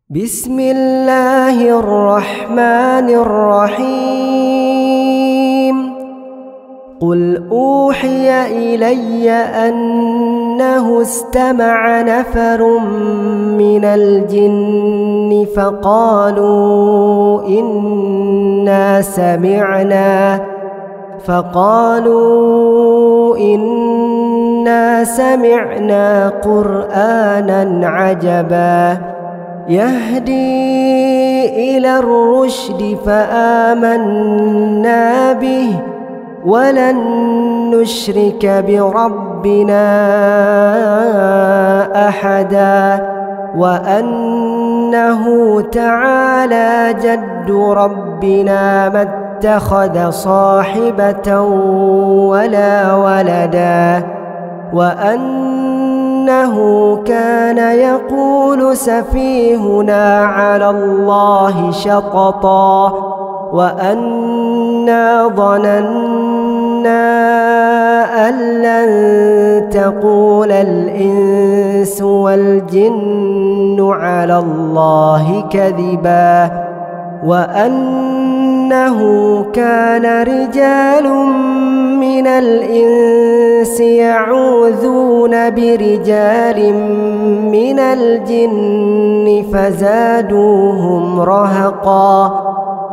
بسم الله الرحمن الرحيم. قل أوحي إلي أنه استمع نفر من الجن فقالوا إنا سمعنا قرآنا عجبا يهدي إلى الرشد فآمنا به ولن نشرك بربنا أحدا وأنه تعالى جد ربنا ما اتخذ صاحبة ولا ولدا وأنه كان يقول سفيهنا على الله شططا وأنا ظننا أن لن تقول الإنس والجن على الله كذبا وأنه كان رجال من الإنس يعوذون برجال من الجن فزادوهم رهقا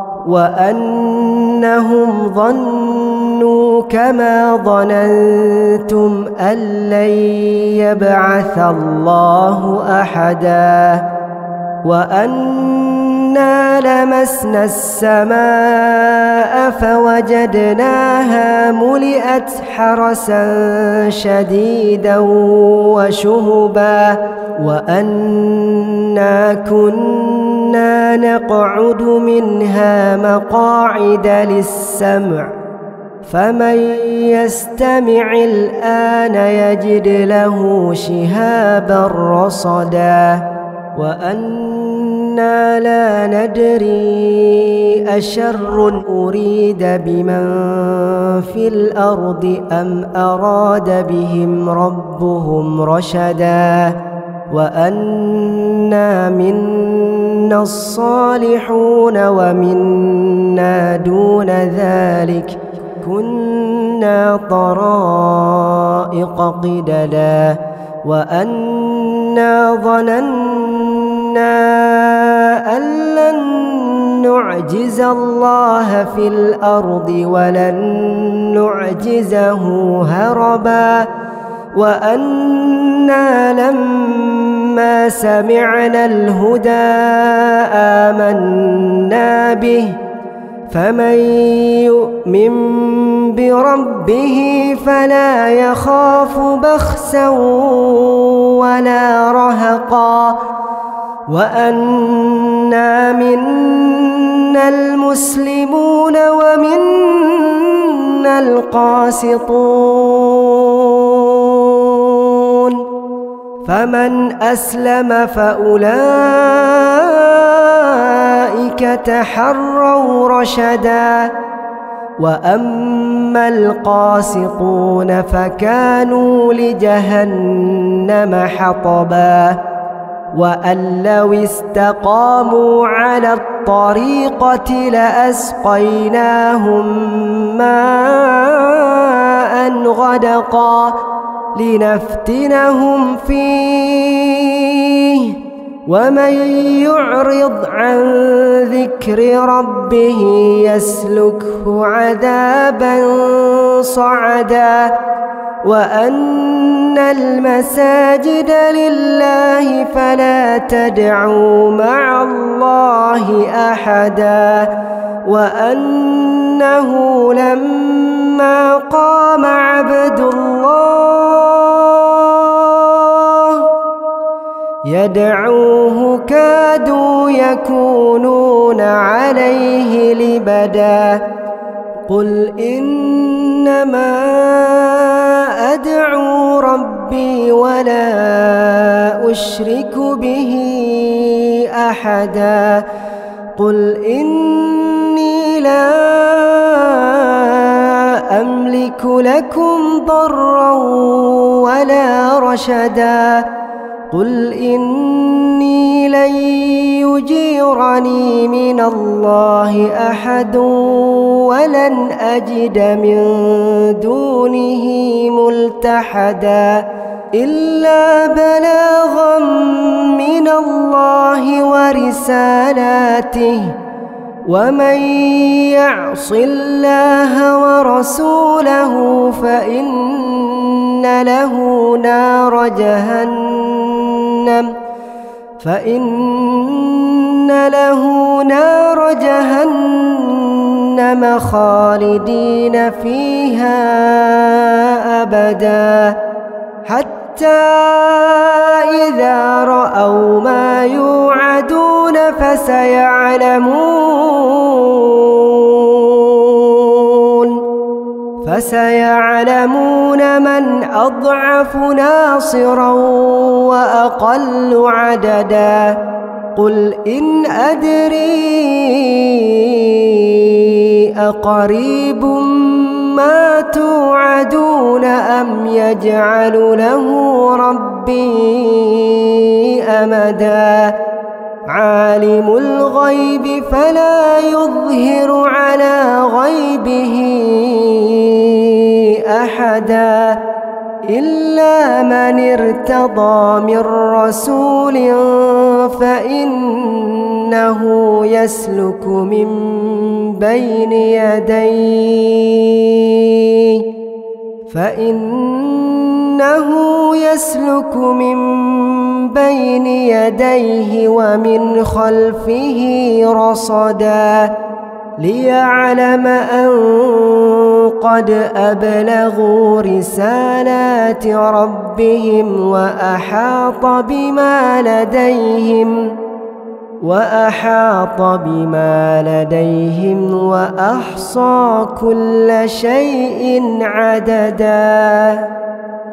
وأنهم ظنوا كما ظننتم أن لن يبعث الله أحدا وأنا لمسنا السماء فوجدناها ملئت حرسا شديدا وشهبا وأنا كنا نقعد منها مقاعد للسمع فمن يستمع الآن يجد له شهابا رصدا وأنا لا ندري أشر أريد بمن في الأرض أم أراد بهم ربهم رشدا وأنا منا الصالحون ومنا دون ذلك كنا طرائق قددا وأنا ظننا أن لن نعجز الله في الأرض ولن نعجزه هربا وأنا لما سمعنا الهدى آمنا به فمن يؤمن بربه فلا يخاف بخسا ولا رهقا وأنا منا المسلمون ومنا القاسطون فمن أسلم فأولئك تحروا رشدا وأما القاسطون فكانوا لجهنم حطبا وأن لو استقاموا على الطريقة لأسقيناهم ماء غدقا لنفتنهم فيه ومن يعرض عن ذكر ربه يسلكه عذابا صعدا وأن المساجد لله فلا تدعوا مع الله أحدا وأنه لما قام عبد الله يدعوه كادوا يكونون عليه لبدا قل إنما أدعو ربي ولا أشرك به أحدا قل إني لا أملك لكم ضرا ولا رشدا قل إني لن يجيرني من الله أحد ولن أجد من دونه ملتحدا إلا بلاغا من الله ورسالاته ومن يعص الله ورسوله فإن له نار جهنم خالدين فيها أبدا حتى إذا رأوا ما يوعدون فسيعلمون من أضعف ناصرا وأقل عددا قل إن أدري أقريب ما توعدون أم يجعل له ربي أمدا عالم الغيب فلا يظهر على غيبه أحدا إلا من ارتضى من رسول فإنه يسلك من بين يديه ومن خلفه رصدا ليعلم أن قد أبلغوا رسالات ربهم وأحاط بما لديهم وأحصى كل شيء عددا.